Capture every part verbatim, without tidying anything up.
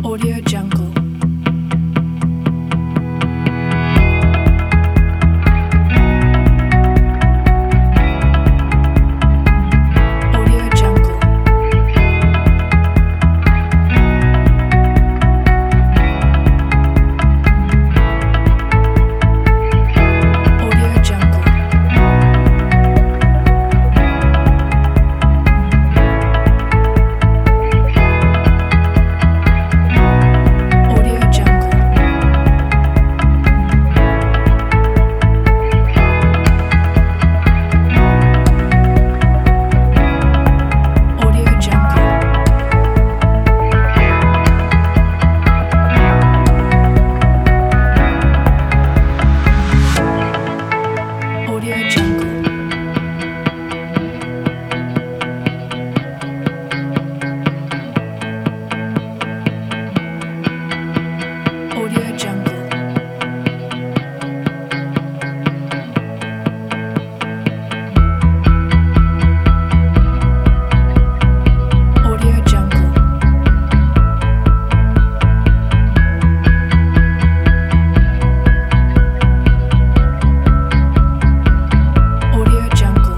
Audio Jungle. Audio Jungle. Audio Jungle. Audio Jungle. Audio Jungle. Audio Jungle. Audio Jungle. Audio Jungle. Audio Jungle.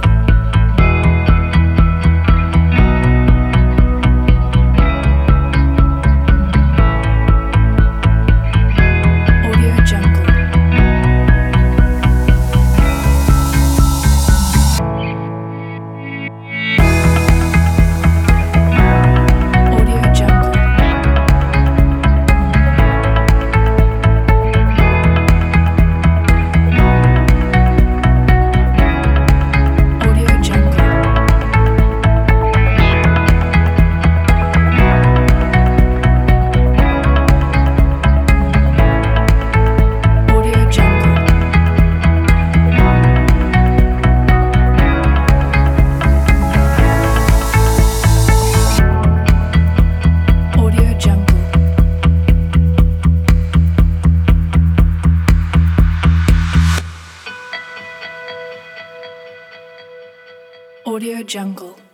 Audio Jungle. Audio Jungle. Audio Jungle. Audio Jungle. Audio Jungle. Audio Jungle.